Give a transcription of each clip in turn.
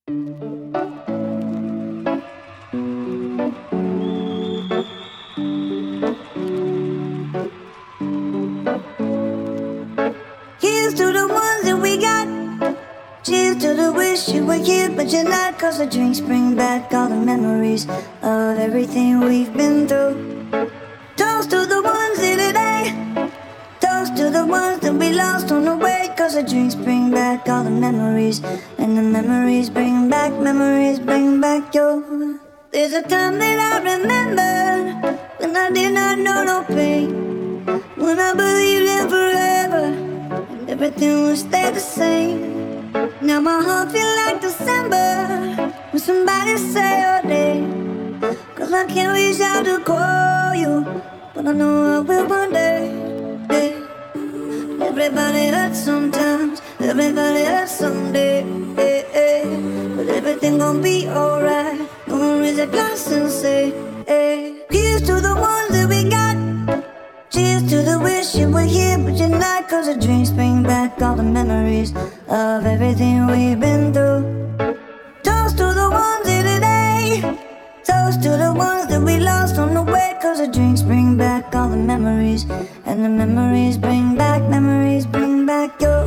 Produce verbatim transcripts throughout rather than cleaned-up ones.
Here's to the ones that we got. Cheers to the wish you were here, but you're not. Cause the drinks bring back all the memories of everything we've been through. Toast to the ones here today. Toast to the ones that we lost on the way. Cause the drinks bring back all the memories. And the memories bring back, memories bring back your. There's a time that I remember when I did not know no pain, when I believed in forever and everything would stay the same. Now my heart feel like December when somebody say your name. Cause I can't reach out to call you, but I know I will one day. Hey. Everybody hurts sometimes, everybody hurts someday. Hey, hey. But everything gon' be alright. Gonna raise a glass and say, hey. Here's to the ones that we got. Cheers to the wish you were here, but you're not. Cause the drinks bring back all the memories of everything we've been through. Toast to the ones here today. Toast to the ones that we lost on the way. Cause the drinks bring back all the memories. And the memories bring back, memories bring back your.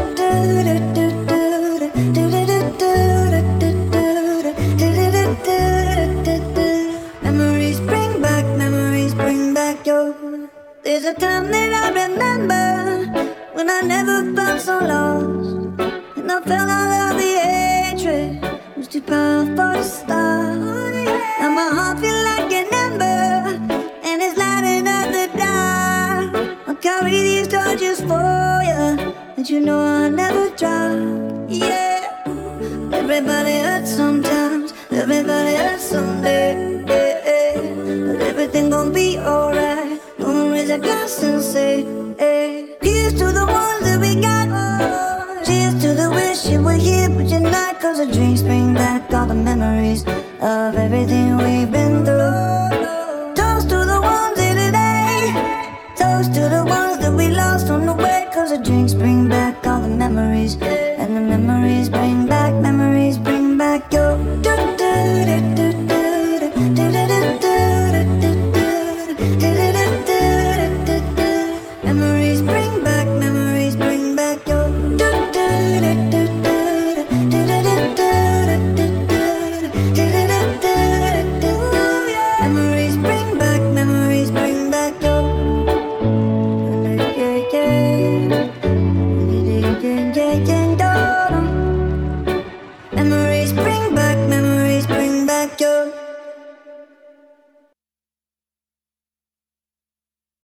Memories bring back, memories bring back your. There's a time that I remember when I never felt so lost, and I felt all of the hatred was too powerful to stop. Now my heart feel like an ember, and it's lighting up the dark. I'll carry these torches for you, that you know I'll never drop. Yeah, everybody hurts sometimes, everybody hurts someday. Yeah, yeah. But everything gon' be alright. Gonna raise a glass and say, hey. Here's to the ones that we got. Oh. Cheers to the wish you were here, but you're not. Cause the drinks bring back all the memories of everything we've been